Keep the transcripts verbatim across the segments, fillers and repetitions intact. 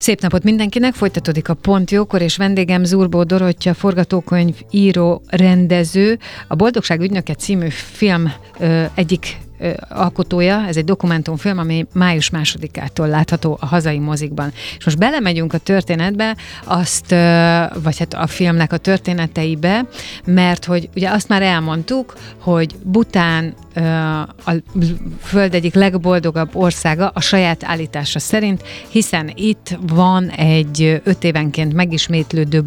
Szép napot mindenkinek, folytatódik a Pont Jókor, és vendégem Zurbó Dorottya, forgatókönyv író, rendező, a Boldogság ügynöke című film ö, egyik ö, alkotója. Ez egy dokumentumfilm, ami május másodikától látható a hazai mozikban. És most belemegyünk a történetbe, azt, ö, vagy hát a filmnek a történeteibe, mert hogy ugye azt már elmondtuk, hogy Bhután ö, a föld egyik legboldogabb országa a saját állítása szerint, hiszen itt van egy öt évenként megismétlődő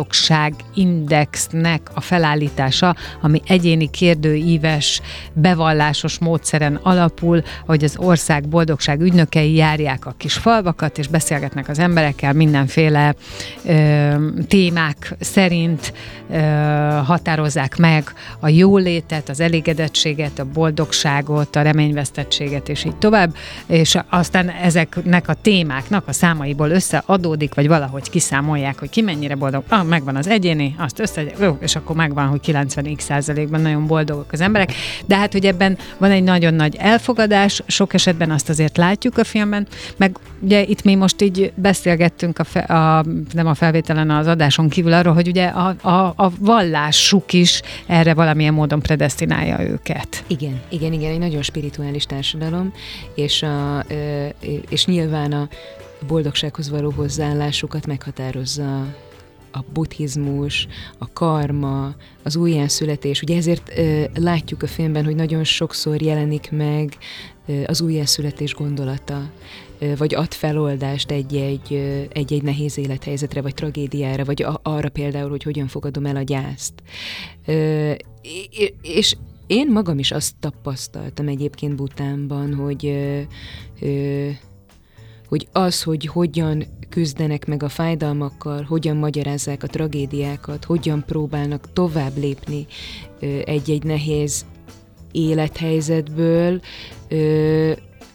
boldogságindexnek a felállítása, ami egyéni kérdőíves, bevallásos módszeren alapul, hogy az ország boldogság ügynökei járják a kis falvakat, és beszélgetnek az emberekkel mindenféle ö, témák szerint, ö, határozzák meg a jólétet, az elégedettséget, a boldogságot, a reményvesztettséget, és így tovább, és aztán ezeknek a témáknak a számaiból összeadódik, vagy valahogy kiszámolják, hogy ki mennyire boldog. Ah, megvan az egyéni, azt össze, és akkor megvan, hogy kilencven százalékban nagyon boldogok az emberek. De hát, hogy ebben van egy nagyon nagy elfogadás, sok esetben azt azért látjuk a filmben, meg ugye itt mi most így beszélgettünk a, fe, a nem a felvételen, az adáson kívül arról, hogy ugye a, a, a vallásuk is erre valamilyen módon predesztinálja őket. Igen, igen, igen, egy nagyon spirituális társadalom, és, a, és nyilván a boldogsághoz való hozzáállásukat meghatározza a buddhizmus, a karma, az újjászületés. Ugye ezért ö, látjuk a filmben, hogy nagyon sokszor jelenik meg ö, az újjászületés gondolata, ö, vagy ad feloldást egy-egy, ö, egy-egy nehéz élethelyzetre, vagy tragédiára, vagy a, arra például, hogy hogyan fogadom el a gyászt. Ö, és én magam is azt tapasztaltam egyébként Bhutánban, hogy ö, ö, hogy az, hogy hogyan küzdenek meg a fájdalmakkal, hogyan magyarázzák a tragédiákat, hogyan próbálnak tovább lépni ö, egy-egy nehéz élethelyzetből, ö,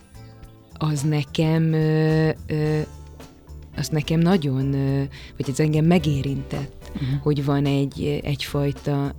az nekem, ö, ö, az nekem nagyon, ö, vagy ez engem megérintett, uh-huh. hogy van egy, egyfajta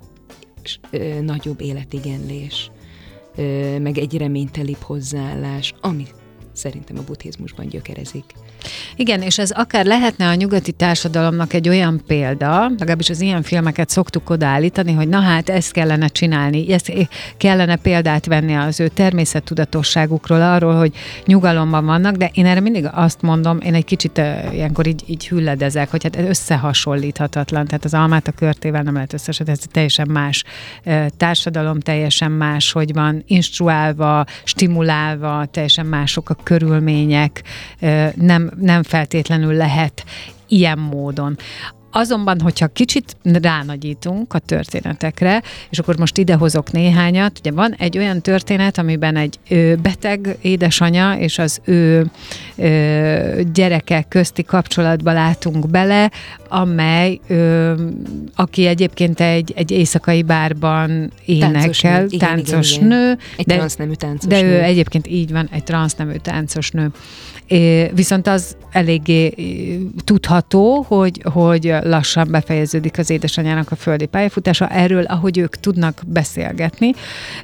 ö, nagyobb életigenlés, ö, meg egy reménytelibb hozzáállás, ami szerintem a buddhizmusban gyökerezik. Igen, és ez akár lehetne a nyugati társadalomnak egy olyan példa, legalábbis az ilyen filmeket szoktuk odaállítani, hogy na hát ezt kellene csinálni, ezt kellene példát venni az ő természettudatosságukról, arról, hogy nyugalomban vannak, de én erre mindig azt mondom, én egy kicsit uh, ilyenkor így, így hülledezek, hogy hát ez összehasonlíthatatlan, tehát az almát a körtével nem lehet összehasonlítani, ez teljesen más uh, társadalom, teljesen más, hogy van instruálva, stimulálva, teljesen mások a körülmények, uh, nem nem feltétlenül lehet ilyen módon. Azonban, hogyha kicsit ránagyítunk a történetekre, és akkor most idehozok néhányat, ugye van egy olyan történet, amiben egy ö, beteg édesanya és az ő ö, gyereke közti kapcsolatba látunk bele, amely, ö, aki egyébként egy, egy éjszakai bárban énekel, táncos nő, táncos igen, nő, igen. Egy de, transznemű táncos de nő. ő egyébként így van, egy transznemű táncos nő. É, viszont az eléggé tudható, hogy, hogy lassan befejeződik az édesanyának a földi pályafutása. Erről, ahogy ők tudnak beszélgetni,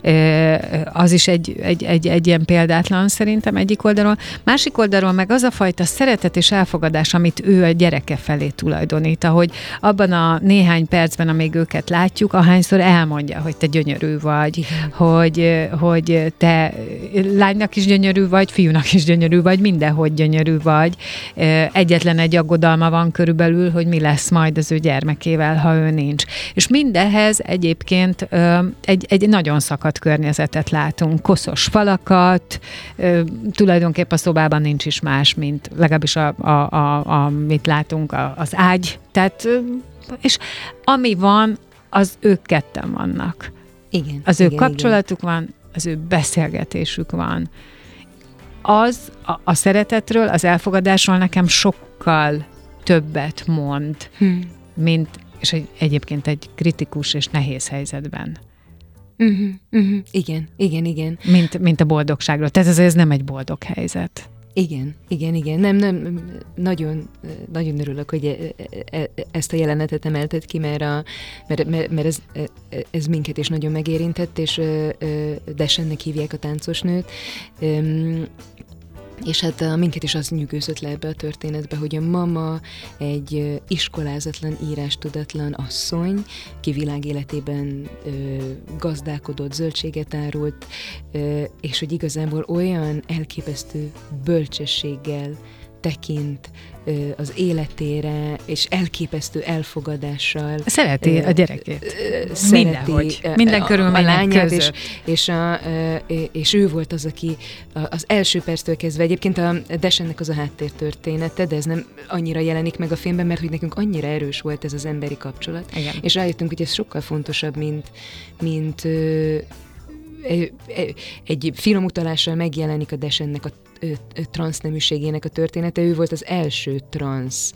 az is egy, egy, egy, egy ilyen példátlan szerintem egyik oldalról. Másik oldalról meg az a fajta szeretet és elfogadás, amit ő a gyereke felé tulajdonít, ahogy abban a néhány percben, amíg őket látjuk, ahányszor elmondja, hogy te gyönyörű vagy, hogy, hogy te lánynak is gyönyörű vagy, fiúnak is gyönyörű vagy, mindenhogy gyönyörű vagy. Egyetlen egy aggodalma van körülbelül, hogy mi lesz majd az ő gyermekével, ha ő nincs. És mindehhez egyébként egy, egy nagyon szakadt környezetet látunk, koszos falakat, tulajdonképpen a szobában nincs is más, mint legalábbis a, a, a, amit látunk, a, az ágy. Tehát, és ami van, az ők ketten vannak. Igen. Az ő igen, kapcsolatuk igen. van, az ő beszélgetésük van. Az a, a szeretetről, az elfogadásról nekem sokkal többet mond, hmm. mint, és egy, egyébként egy kritikus és nehéz helyzetben. Uh-huh, uh-huh. Igen, igen, igen. Mint, mint a boldogságról. Tehát ez, ez nem egy boldog helyzet. Igen, igen, igen. Nem, nem, nagyon, nagyon örülök, hogy ezt a jelenetet emelted ki, mert, a, mert, mert, mert ez, ez minket is nagyon megérintett, és Desennek hívják a táncosnőt. És hát a, minket is az nyűgözött le ebbe a történetbe, hogy a mama egy iskolázatlan, írástudatlan asszony, ki világéletében ö, gazdálkodott, zöldséget árult, ö, és hogy igazából olyan elképesztő bölcsességgel tekint ö, az életére, és elképesztő elfogadással. Szereti ö, a gyerekét. Ö, szereti, Mindenhogy. Minden körülmények között. És, és, a, és ő volt az, aki az első perctől kezdve, egyébként a Desennek az a háttértörténete, de ez nem annyira jelenik meg a filmben, mert hogy nekünk annyira erős volt ez az emberi kapcsolat. Igen. És rájöttünk, hogy ez sokkal fontosabb, mint, mint egy finom utalással megjelenik a Desennek a transzneműségének a története. Ő volt az első transz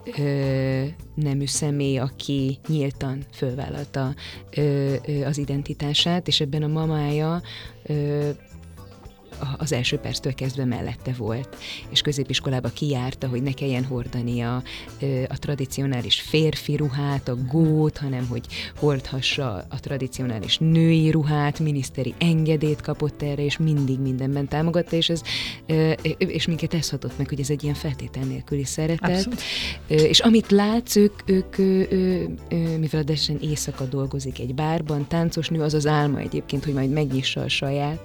ö, nemű személy, aki nyíltan fölvállalta ö, ö, az identitását, és ebben a mamája ö, az első perctől kezdve mellette volt, és középiskolába kijárta, hogy ne kelljen hordani a, a tradicionális férfi ruhát, a gót, hanem hogy hordhassa a tradicionális női ruhát, miniszteri engedélyt kapott erre, és mindig mindenben támogatta, és, ez, és minket ez hatott meg, hogy ez egy ilyen feltétel nélküli szeretet. Abszolút. És amit látsz, ők, ők, mivel a Desen éjszaka dolgozik egy bárban, táncos nő, az az álma egyébként, hogy majd megnyissa a saját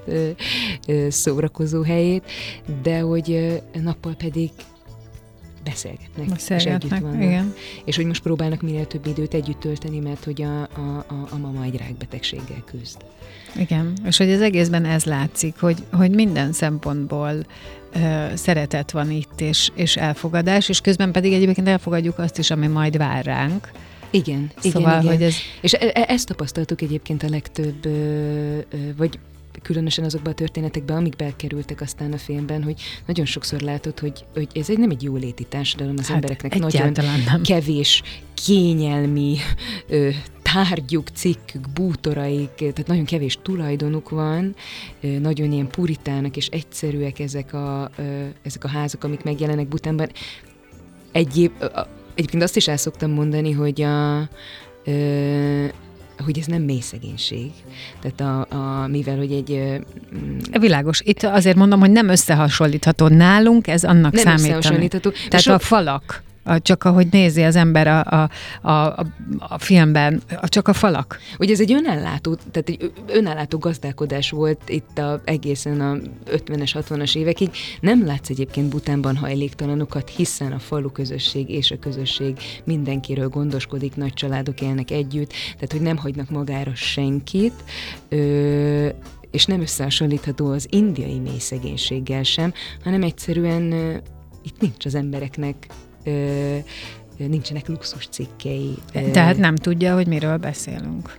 szórakozó helyét, de hogy nappal pedig beszélgetnek, beszélgetnek és együtt vannak. Igen. És hogy most próbálnak minél több időt együtt tölteni, mert hogy a, a, a, a mama egy rákbetegséggel küzd. Igen, és hogy az egészben ez látszik, hogy, hogy minden szempontból ö, szeretet van itt, és, és elfogadás, és közben pedig egyébként elfogadjuk azt is, ami majd vár ránk. Igen, szóval, igen, igen. Hogy ez... És e- ezt tapasztaltuk egyébként a legtöbb, ö, ö, vagy különösen azokban a történetekben, amik bekerültek aztán a filmben, hogy nagyon sokszor látod, hogy, hogy ez egy nem egy jóléti társadalom, az hát embereknek nagyon nem. kevés kényelmi ö, tárgyuk, cikkük, bútoraik, tehát nagyon kevés tulajdonuk van, ö, nagyon ilyen puritának és egyszerűek ezek a, ö, ezek a házak, amik megjelennek Bhutánban. Egyéb, ö, egyébként azt is el szoktam mondani, hogy a ö, hogy ez nem mély szegénység. Tehát a, a, mivel, hogy egy... Mm, világos. Itt azért mondom, hogy nem összehasonlítható. Nálunk ez annak nem számítani. Összehasonlítható. Tehát so... a falak, csak ahogy nézi az ember a, a, a, a filmben, csak a falak. Ugye ez egy önállátó, tehát egy önállátó gazdálkodás volt itt a, egészen a ötvenes, hatvanas évekig. Nem látsz egyébként Bhutánban hajléktalanokat, hiszen a falu közösség és a közösség mindenkiről gondoskodik, nagy családok élnek együtt, tehát hogy nem hagynak magára senkit, ö, és nem összehasonlítható az indiai mély szegénységgel sem, hanem egyszerűen ö, itt nincs az embereknek Ö, nincsenek luxus cikkei. Tehát nem tudja, hogy miről beszélünk.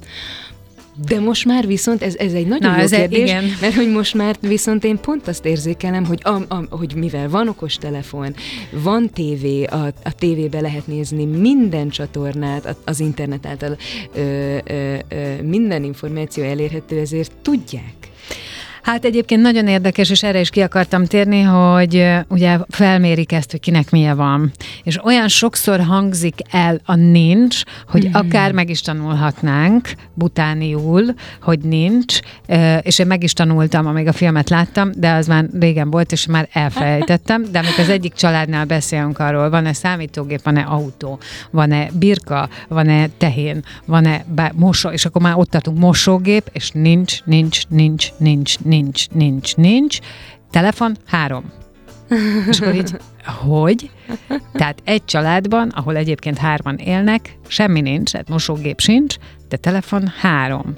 De most már viszont, ez, ez egy nagyon Na, jó kérdés, igen. mert hogy most már viszont én pont azt érzékelem, hogy, a, a, hogy mivel van okostelefon, van tévé, a, a tévébe lehet nézni minden csatornát, az internet által ö, ö, ö, minden információ elérhető, ezért tudják. Hát egyébként nagyon érdekes, és erre is ki akartam térni, hogy ugye felmérik ezt, hogy kinek milyen van. És olyan sokszor hangzik el a nincs, hogy mm. akár meg is tanulhatnánk butániul, hogy nincs, és én meg is tanultam, amíg a filmet láttam, de az már régen volt, és már elfelejtettem, de amikor az egyik családnál beszélünk arról, van-e számítógép, van-e autó, van-e birka, van-e tehén, van-e bá- mosó, és akkor már ott tartunk mosógép, és nincs, nincs, nincs, nincs, nincs, nincs, nincs, telefon, három. És akkor így, hogy? Tehát egy családban, ahol egyébként hárman élnek, semmi nincs, tehát mosógép sincs, de telefon három.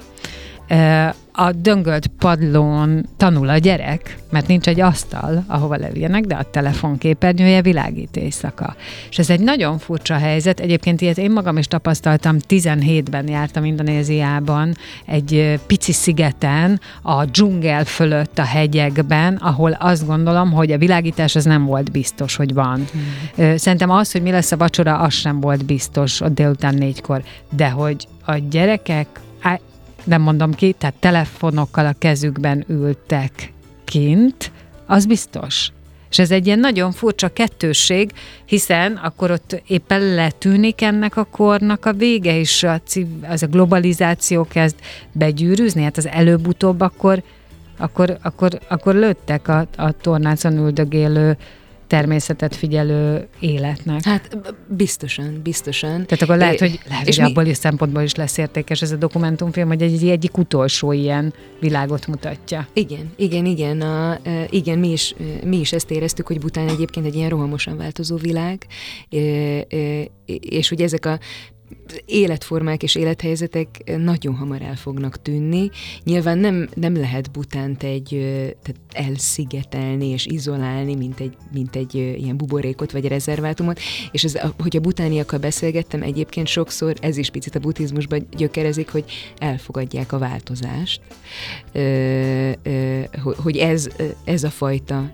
A döngölt padlón tanul a gyerek, mert nincs egy asztal, ahova leüljenek, de a telefonképernyője világít éjszaka. És ez egy nagyon furcsa helyzet. Egyébként ilyet én magam is tapasztaltam, tizenhétben jártam Indonéziában, egy pici szigeten, a dzsungel fölött a hegyekben, ahol azt gondolom, hogy a világítás az nem volt biztos, hogy van. Hmm. Szerintem az, hogy mi lesz a vacsora, az sem volt biztos ott délután négykor. De hogy a gyerekek nem mondom ki, tehát telefonokkal a kezükben ültek kint, az biztos. És ez egy ilyen nagyon furcsa kettősség, hiszen akkor ott éppen letűnik ennek a kornak a vége, és a, az a globalizáció kezd begyűrűzni, hát az előbb-utóbb akkor akkor, akkor, akkor lőttek a, a tornácon üldögélő, természetet figyelő életnek. Hát biztosan, biztosan. Tehát akkor lehet, É, hogy, lehet, és hogy mi... abból is szempontból is lesz értékes ez a dokumentumfilm, hogy egy, egyik utolsó ilyen világot mutatja. Igen, igen, igen. A, igen mi, is, mi is ezt éreztük, hogy Bhután egyébként egy ilyen rohamosan változó világ, és hogy ezek a életformák és élethelyzetek nagyon hamar el fognak tűnni. Nyilván nem, nem lehet Bhutánt egy, tehát elszigetelni és izolálni, mint egy, mint egy ilyen buborékot vagy rezervátumot, és ez, hogy a bhutániakkal beszélgettem, egyébként sokszor, ez is picit a buddhizmusban gyökerezik, hogy elfogadják a változást, hogy ez, ez a fajta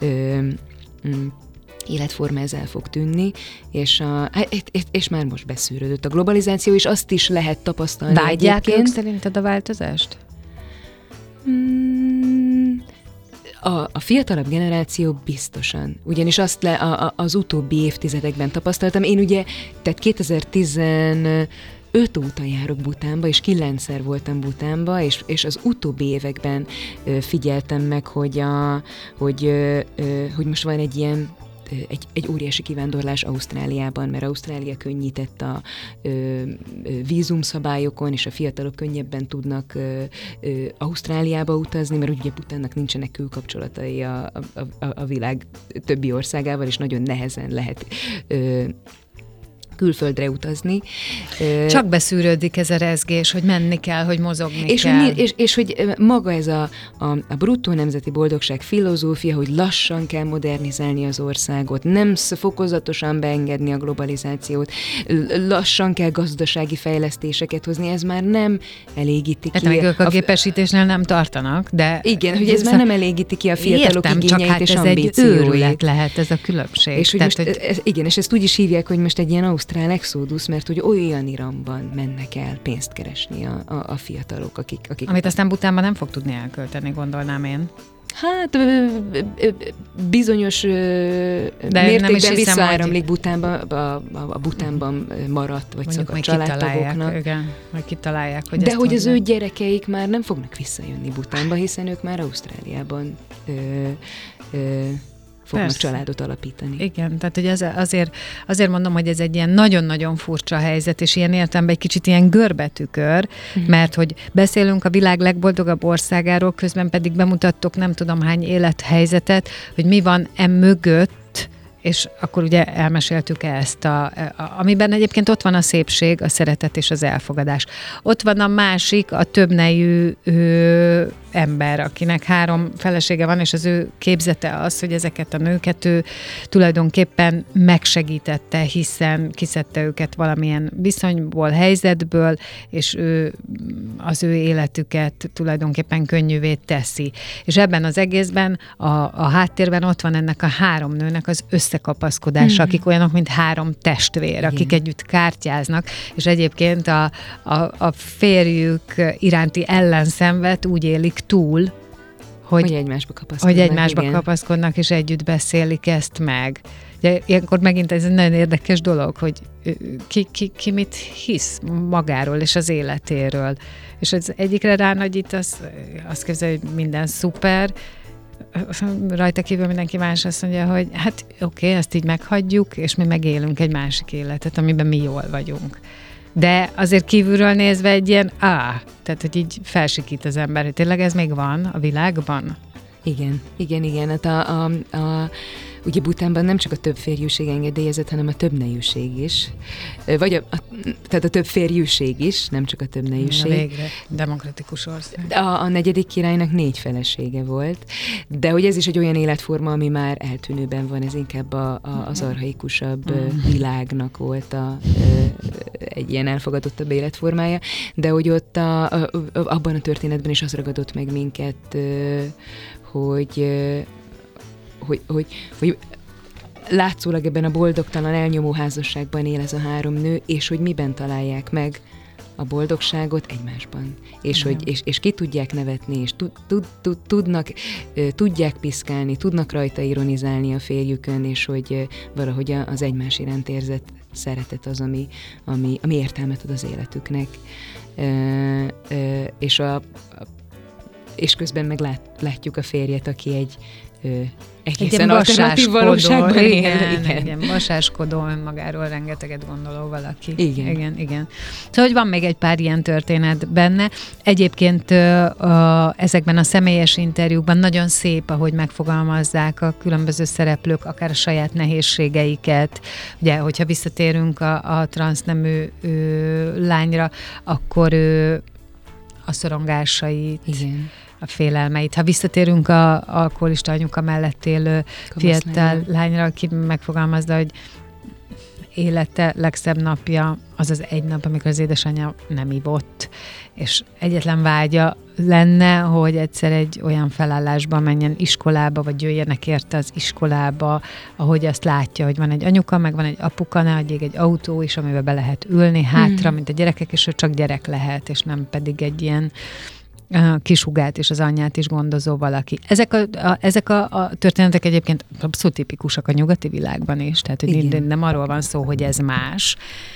életforma ez el fog tűnni, és, a, és már most beszűrődött a globalizáció, és azt is lehet tapasztalni Vágyják egyébként. ők szerinted a változást? Hmm, a, a fiatalabb generáció biztosan, ugyanis azt le, a, a, az utóbbi évtizedekben tapasztaltam. Én ugye, tehát kétezer-tizenöt óta járok Bhutánba, és kilencszer voltam Bhutánba, és, és az utóbbi években ö, figyeltem meg, hogy, a, hogy, ö, ö, hogy most van egy ilyen Egy, egy óriási kivándorlás Ausztráliában, mert Ausztrália könnyített a ö, ö, vízumszabályokon, és a fiatalok könnyebben tudnak ö, ö, Ausztráliába utazni, mert ugye Bhutánnak nincsenek külkapcsolatai a, a, a, a világ többi országával, és nagyon nehezen lehet ö, külföldre utazni. Csak beszűrődik ez a rezgés, hogy menni kell, hogy mozogni és kell. Hogy, és, és hogy maga ez a, a, a bruttó nemzeti boldogság filozófia, hogy lassan kell modernizálni az országot, nem fokozatosan beengedni a globalizációt, lassan kell gazdasági fejlesztéseket hozni, ez már nem elégíti hát ki. Hát ők a, a gépesítésnél nem tartanak, de... Igen, hogy ez, ez már nem elégíti ki a fiatalok értem, igényeit csak hát és ez ambícióit. egy őrület lehet ez a különbség. És hogy Tehát, most, hogy... Ez, igen, és ezt úgy is hívják, hogy most egy ilyen ausztrál exodus, mert hogy olyan iramban mennek el pénzt keresni a, a, a fiatalok, akik, akik... Amit aztán Bhutánban nem fog tudni elkölteni, gondolnám én. Hát ö, ö, bizonyos ö, mértékben visszaáramlik hogy... Bhutánba, a, a, a Bhutánban maradt, vagy szakadt családtagoknak. Igen, vagy kitalálják, hogy de hogy az hozzá. ő gyerekeik már nem fognak visszajönni Bhutánba, hiszen ők már Ausztráliában ö, ö, fognak Persze. családot alapítani. Igen, tehát hogy ez azért, azért mondom, hogy ez egy ilyen nagyon-nagyon furcsa helyzet, és ilyen értelemben egy kicsit ilyen görbetükör, uh-huh. mert hogy beszélünk a világ legboldogabb országáról, közben pedig bemutattok nem tudom hány élethelyzetet, hogy mi van e mögött, és akkor ugye elmeséltük ezt, a, a, amiben egyébként ott van a szépség, a szeretet és az elfogadás. Ott van a másik, a többnejű ő, ember, akinek három felesége van, és az ő képzete az, hogy ezeket a nőket ő tulajdonképpen megsegítette, hiszen kiszedte őket valamilyen viszonyból, helyzetből, és ő az ő életüket tulajdonképpen könnyűvé teszi. És ebben az egészben a, a háttérben ott van ennek a három nőnek az összekapaszkodása, mm. akik olyanok, mint három testvér, igen. akik együtt kártyáznak, és egyébként a, a, a férjük iránti ellenszenvet úgy élik túl, hogy, hogy egymásba kapaszkodnak, hogy egymásba igen. kapaszkodnak, és együtt beszélik ezt meg. Ugye, ilyenkor megint ez egy nagyon érdekes dolog, hogy ki, ki, ki mit hisz magáról és az életéről. És az egyikre ránagyít, az, azt képzel, hogy minden szuper, rajta kívül mindenki más azt mondja, hogy hát oké, okay, ezt így meghagyjuk, és mi megélünk egy másik életet, amiben mi jól vagyunk. De azért kívülről nézve egy ilyen á, tehát hogy így felsikít az ember, hogy tényleg ez még van a világban? Igen, igen, igen. Hát a, a, a, ugye Bhutánban nem csak a több férjűség engedélyezett, hanem a többnejűség is. Vagy a, a, tehát a több férjűség is, nem csak a többnejűség. Végre, demokratikus ország. A, a negyedik királynak négy felesége volt, de hogy ez is egy olyan életforma, ami már eltűnőben van, ez inkább a, a, az archaikusabb mm. világnak volt a, egy ilyen elfogadottabb életformája, de hogy ott a, a, abban a történetben is az ragadott meg minket, hogy Hogy, hogy, hogy látszólag ebben a boldogtalan, elnyomó házasságban él ez a három nő, és hogy miben találják meg a boldogságot egymásban. És, hogy, és, és ki tudják nevetni, és tud, tud, tud, tudnak, tudják piszkálni, tudnak rajta ironizálni a férjükön, és hogy valahogy az egymás iránt érzett szeretet az, ami, ami, ami értelmet ad az életüknek. És a, a és közben meg lát, látjuk a férjet, aki egy ö, egészen alternatív valóságban él. Igen, igen. igen, vasáskodó, önmagáról rengeteget gondoló valaki. Igen. igen, igen. Szóval, hogy van még egy pár ilyen történet benne. Egyébként ö, ö, ezekben a személyes interjúkban nagyon szép, ahogy megfogalmazzák a különböző szereplők, akár a saját nehézségeiket. Ugye, hogyha visszatérünk a, a transznemű ö, lányra, akkor ő a szorongásait, igen. a félelmeit. Ha visszatérünk a alkoholista anyuka mellett élő fiatal lányra, aki megfogalmazza, hogy élete legszebb napja az az egy nap, amikor az édesanyja nem ivott, és egyetlen vágya lenne, hogy egyszer egy olyan felállásba menjen iskolába, vagy jöjjenek érte az iskolába, ahogy azt látja, hogy van egy anyuka, meg van egy apuka, ne adjék egy autó is, amiben be lehet ülni hátra, mm. mint a gyerekek, és ő csak gyerek lehet, és nem pedig egy ilyen kisugát és az anyját is gondozó valaki. Ezek a, a, ezek a, a történetek egyébként abszolút tipikusak a nyugati világban is, tehát hogy nem, nem arról van szó, hogy ez más.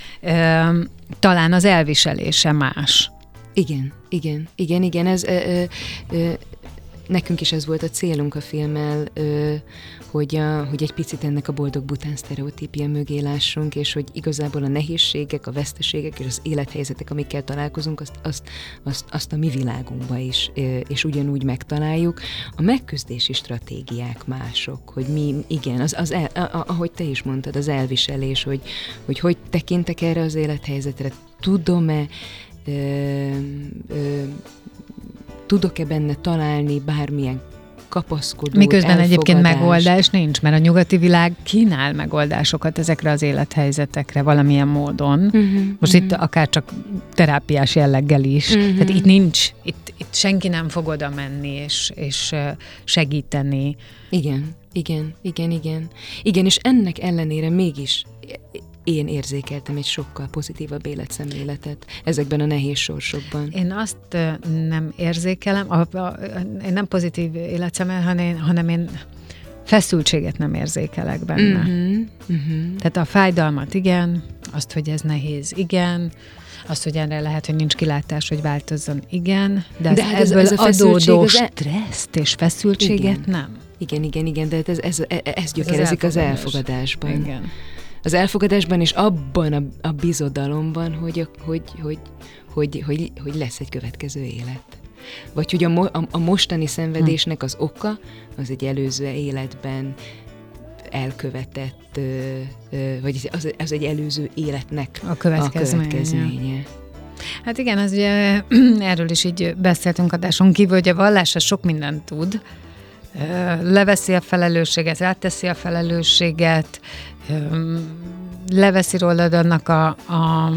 Talán az elviselése más. Igen, igen, igen, igen, ez ö, ö, ö, nekünk is ez volt a célunk a filmmel, ö, hogy, a, hogy egy picit ennek a boldog bután sztereotípia mögé lássunk, és hogy igazából a nehézségek, a veszteségek és az élethelyzetek, amikkel találkozunk, azt, azt, azt, azt a mi világunkban is, ö, és ugyanúgy megtaláljuk. A megküzdési stratégiák mások, hogy mi, igen, az, az el, a, a, ahogy te is mondtad, az elviselés, hogy hogy, hogy tekintek erre az élethelyzetre, tudom-e, Ö, ö, tudok-e benne találni bármilyen kapaszkodót, miközben egyébként megoldás nincs, mert a nyugati világ kínál megoldásokat ezekre az élethelyzetekre valamilyen módon. Uh-huh, Most uh-huh. itt akár csak terápiás jelleggel is. Uh-huh. Tehát itt nincs, itt, itt senki nem fog oda menni és, és segíteni. Igen, igen, igen, igen. Igen, és ennek ellenére mégis én érzékeltem egy sokkal pozitívabb életszemléletet ezekben a nehéz sorsokban. Én azt nem érzékelem, a, a, én nem pozitív életszemlélet, hanem, hanem én feszültséget nem érzékelek benne. Uh-huh, uh-huh. Tehát a fájdalmat igen, azt, hogy ez nehéz, igen, azt, hogy erre lehet, hogy nincs kilátás, hogy változzon, igen, de, de ez, ebből ez adódó stresszt és feszültséget igen. nem. Igen, igen, igen, de ez, ez, ez, ez gyökerezik az, az elfogadásban. Igen. Az elfogadásban és abban a, a bizodalomban, hogy, hogy, hogy, hogy, hogy, hogy lesz egy következő élet. Vagy hogy a, mo, a, a mostani szenvedésnek az oka, az egy előző életben elkövetett, ö, ö, vagy az, az egy előző életnek a következménye. A következménye. Hát igen, az ugye, erről is így beszéltünk adáson kívül, hogy a vallás sok mindent tud, leveszi a felelősséget, ráteszi a felelősséget, leveszi rólad annak a, a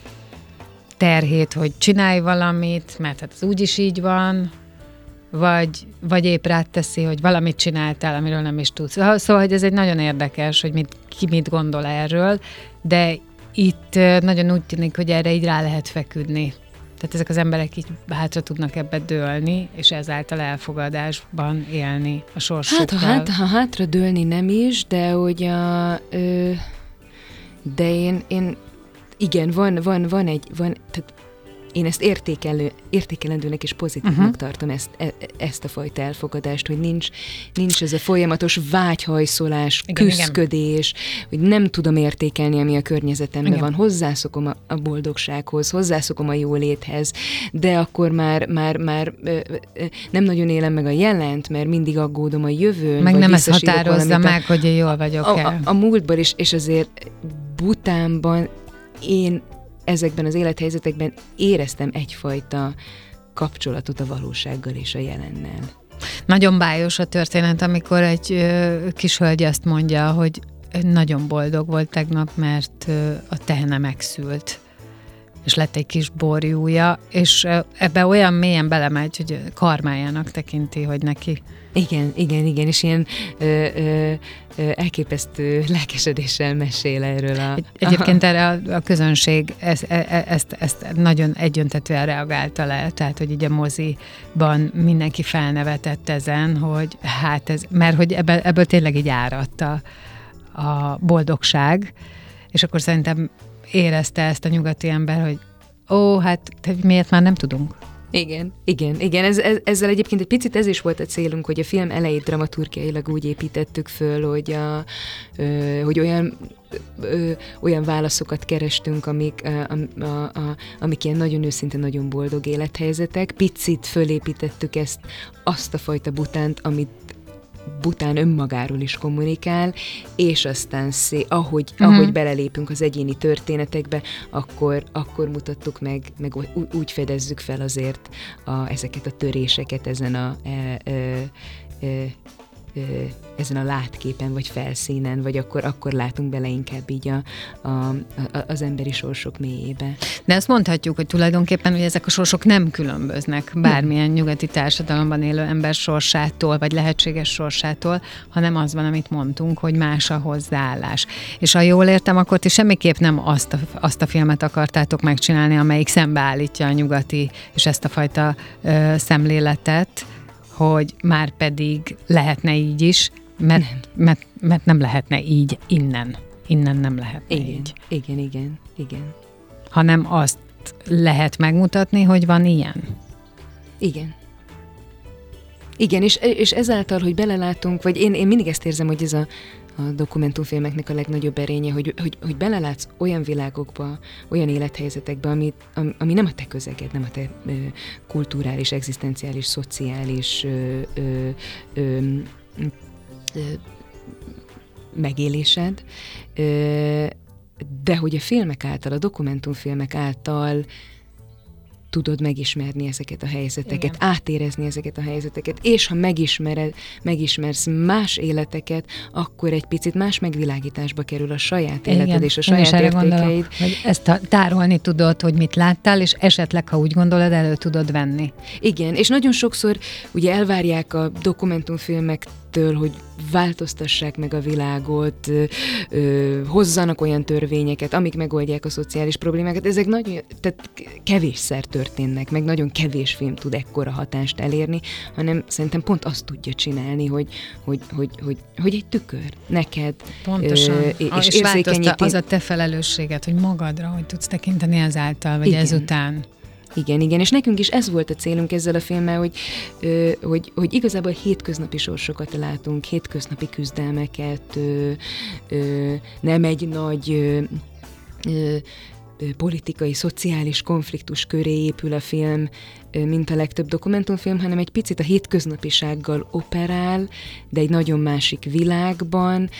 terhét, hogy csinálj valamit, mert hát az úgyis így van, vagy, vagy épp ráteszi, hogy valamit csináltál, amiről nem is tudsz. Szóval, hogy ez egy nagyon érdekes, hogy mit, ki mit gondol erről, de itt nagyon úgy tűnik, hogy erre így rá lehet feküdni. Tehát ezek az emberek így hátra tudnak ebbe dőlni, és ezáltal elfogadásban élni a sorsukkal. Hát, ha, hát, ha hátra dőlni nem is, de hogy a, ö, de én, én igen, van, van, van egy, van, tehát én ezt értékelő, értékelendőnek és pozitívnak uh-huh. tartom ezt, e, ezt a fajta elfogadást, hogy nincs, nincs ez a folyamatos vágyhajszolás, igen, küszködés, igen. hogy nem tudom értékelni, ami a környezetemben igen. van. Hozzászokom a, a boldogsághoz, hozzászokom a jóléthez, de akkor már, már, már ö, ö, nem nagyon élem meg a jelent, mert mindig aggódom a jövőn. Meg nem ezt határozza meg, a, hogy én jól vagyok-e. A, a, a múltban is, és azért Butánban én ezekben az élethelyzetekben éreztem egyfajta kapcsolatot a valósággal és a jelennel. Nagyon bájos a történet, amikor egy ö, kis hölgy azt mondja, hogy nagyon boldog volt tegnap, mert ö, a tehene megszült, és lett egy kis borjúja, és ö, ebbe olyan mélyen belemegy, hogy karmájának tekinti, hogy neki. Igen, igen, igen, és ilyen ö, ö, ö, elképesztő lelkesedéssel mesél erről a... Egyébként erre a, a közönség ezt, ezt, ezt nagyon egyöntetően reagálta le, tehát, hogy így a moziban mindenki felnevetett ezen, hogy hát ez, mert hogy ebből, ebből tényleg így áradt a, a boldogság, és akkor szerintem érezte ezt a nyugati ember, hogy ó, hát miért már nem tudunk? Igen, igen, igen. Ez, ez, ezzel egyébként egy picit ez is volt a célunk, hogy a film elejét dramaturgiailag úgy építettük föl, hogy, a, ö, hogy olyan, ö, olyan válaszokat kerestünk, amik, a, a, a, amik ilyen nagyon őszinte, nagyon boldog élethelyzetek. Picit fölépítettük ezt, azt a fajta Butánt, amit Bután önmagáról is kommunikál, és aztán szé, ahogy, uh-huh. ahogy belelépünk az egyéni történetekbe, akkor, akkor mutattuk meg, meg úgy fedezzük fel azért a, ezeket a töréseket ezen a e, e, e, ezen a látképen, vagy felszínen, vagy akkor, akkor látunk bele inkább így a, a, a, az emberi sorsok mélyébe. De azt mondhatjuk, hogy tulajdonképpen, hogy ezek a sorsok nem különböznek bármilyen nyugati társadalomban élő ember sorsától, vagy lehetséges sorsától, hanem az van, amit mondtunk, hogy más a hozzáállás. És ha jól értem, akkor ti semmiképp nem azt a, azt a filmet akartátok megcsinálni, amelyik szembeállítja a nyugati és ezt a fajta ö, szemléletet, hogy már pedig lehetne így is, mert nem, mert, mert nem lehetne így innen. Innen nem lehetne igen, így. Igen, igen, igen. Hanem azt lehet megmutatni, hogy van ilyen. Igen. Igen, és, és ezáltal, hogy belelátunk, vagy én, én mindig ezt érzem, hogy ez a, a dokumentumfilmeknek a legnagyobb erénye, hogy, hogy, hogy belelátsz olyan világokba, olyan élethelyzetekbe, ami, ami nem a te közeged, nem a te ö, kulturális, egzisztenciális, szociális ö, ö, ö, ö, megélésed, ö, de hogy a filmek által, a dokumentumfilmek által tudod megismerni ezeket a helyzeteket, igen. átérezni ezeket a helyzeteket, és ha megismered, megismersz más életeket, akkor egy picit más megvilágításba kerül a saját életed, igen. és a saját értékeid. Gondolok, hogy ezt tárolni tudod, hogy mit láttál, és esetleg, ha úgy gondolod, elő tudod venni. Igen, és nagyon sokszor ugye elvárják a dokumentumfilmektől, hogy változtassák meg a világot, ö, ö, hozzanak olyan törvényeket, amik megoldják a szociális problémákat. Ezek nagyon, tehát kevésszer történnek, meg nagyon kevés film tud ekkora hatást elérni, hanem szerintem pont azt tudja csinálni, hogy, hogy, hogy, hogy, hogy egy tükör neked. Pontosan. Ö, és és, és változta az a te felelősséget, hogy magadra, hogy tudsz tekinteni ezáltal, vagy igen. ezután. Igen, igen, és nekünk is ez volt a célunk ezzel a filmmel, hogy, ö, hogy, hogy igazából hétköznapi sorsokat látunk, hétköznapi küzdelmeket, ö, ö, nem egy nagy ö, ö, politikai, szociális konfliktus köré épül a film, mint a legtöbb dokumentumfilm, hanem egy picit a hétköznapisággal operál, de egy nagyon másik világban,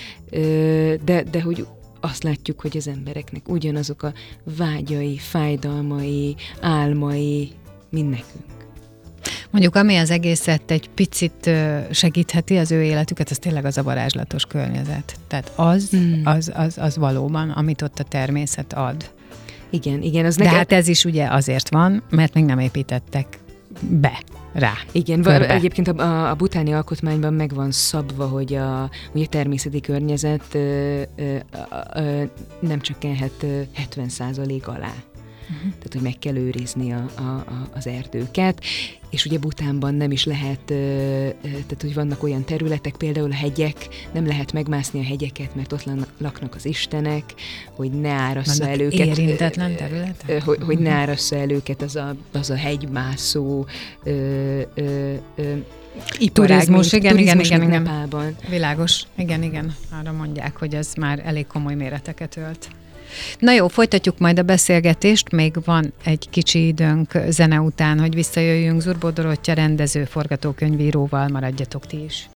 ö, de, de hogy azt látjuk, hogy az embereknek ugyanazok a vágyai, fájdalmai, álmai, mint nekünk. Mondjuk, ami az egészet egy picit segítheti az ő életüket, az tényleg az a varázslatos környezet. Tehát az, mm. az, az, az valóban, amit ott a természet ad. Igen, igen. Az De neked... hát ez is ugye azért van, mert még nem építettek be rá. Igen, körbe. Egyébként a, a butáni alkotmányban meg van szabva, hogy a, hogy a természeti környezet ö, ö, ö, nem csökkenhet hetven százalék alá. Uh-huh. Tehát, hogy meg kell őrizni a, a, a, az erdőket, és ugye Butánban nem is lehet, ö, ö, tehát, hogy vannak olyan területek, például a hegyek, nem lehet megmászni a hegyeket, mert ott laknak az istenek, hogy ne árassza el őket. Érintetlen területek? Hogy, hogy ne árassza el őket az a, az a hegymászó ö, ö, ö, iparág, turizmus, igen, turizmus, igen, igen, Nepálban. Világos, igen, igen. Arra mondják, hogy ez már elég komoly méreteket ölt. Na jó, folytatjuk majd a beszélgetést, még van egy kicsi időnk zene után, hogy visszajöjjünk. Zurbó Dorottya rendező, forgatókönyvíróval, maradjatok ti is.